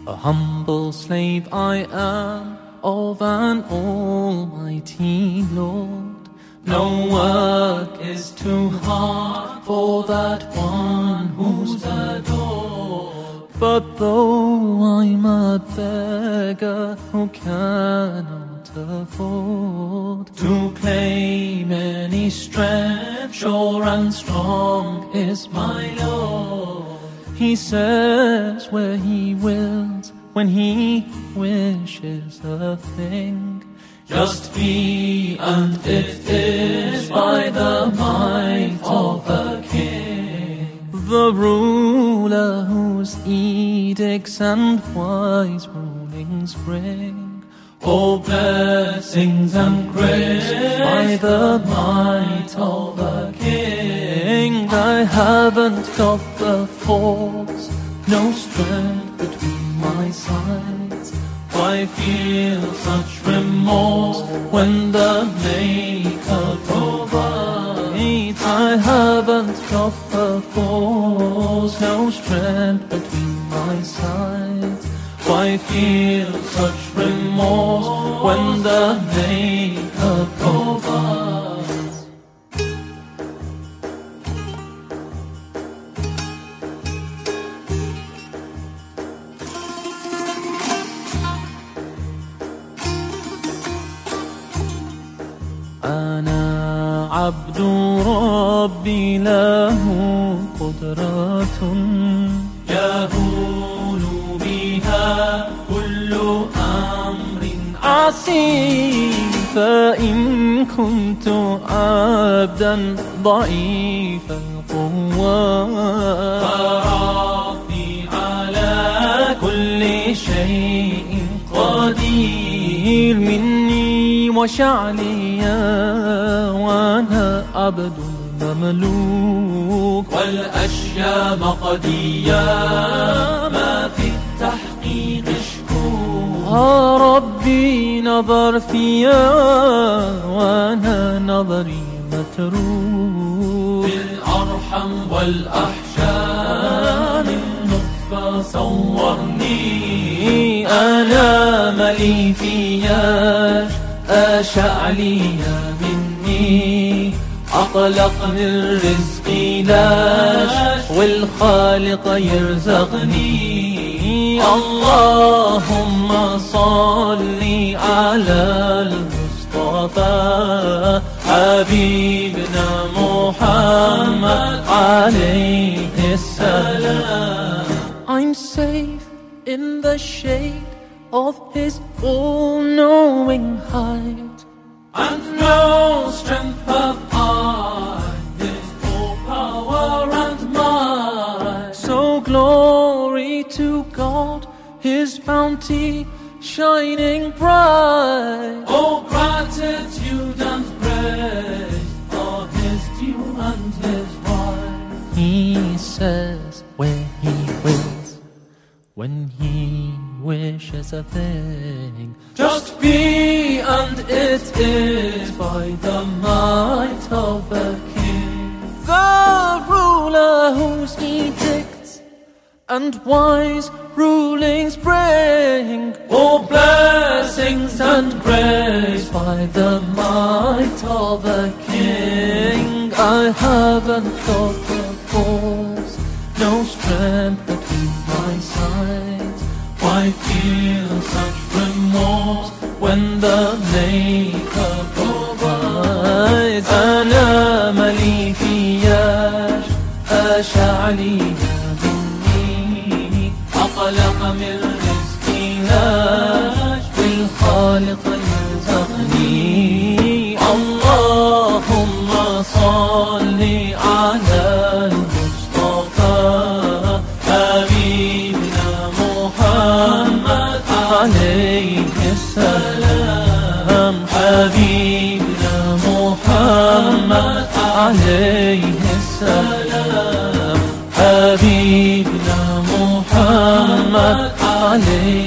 A humble slave I am of an almighty Lord. No work is too hard for that one who's adored. But though I'm a beggar who cannot afford to claim any strength, sure and strong is my Lord. He says where He wills, when He wishes a thing, just be, and it is by the might of a king. The ruler whose edicts and wise rulings bring all blessings and grace by the might of a king. I haven't got the force, no strength between my sides. Why feel such remorse when the Maker provides? I haven't got the force, no strength between my sides. Why feel such remorse when the Maker provides? أنا عبد ربي له قدرة يهول بها كل أمر عسير. فإن كنت عبدا ضعيف القوة فربي على كل شيء قدير. مني وشعلي وأنا عبد مملوك والأشياء مقدية ما في التحقيق شكوك. ربي نظر فيا وأنا نظري متروك. بالأرحم والأحشاء من نطفة صورني. أنا ملي فياش أشعلي مني. أقلقني الرزق لاش والخالق يرزقني. اللهم صل على المصطفى حبيبنا محمد عليه السلام. I'm safe in the shade of His all-knowing height, and no strength have I, His full power and might. So glory to God, His bounty shining bright. Oh, gratitude and praise are His due and His right. He says where He wills, when He wishes a thing, just be, and it is by the might of the King. The ruler whose edicts and wise rulings bring all blessings and grace by the might of the King. I haven't got the force, no strength between my sides. Why feel such remorse when the Maker provides? أنا ملي فياش أشعلي مني. أقلق من رزقي لاش والخالق يرزقني. اللهم صل على المصطفى حبيبنا محمد عليه السلام. حبيبنا محمد عليه السلام. حبيبنا محمد عليه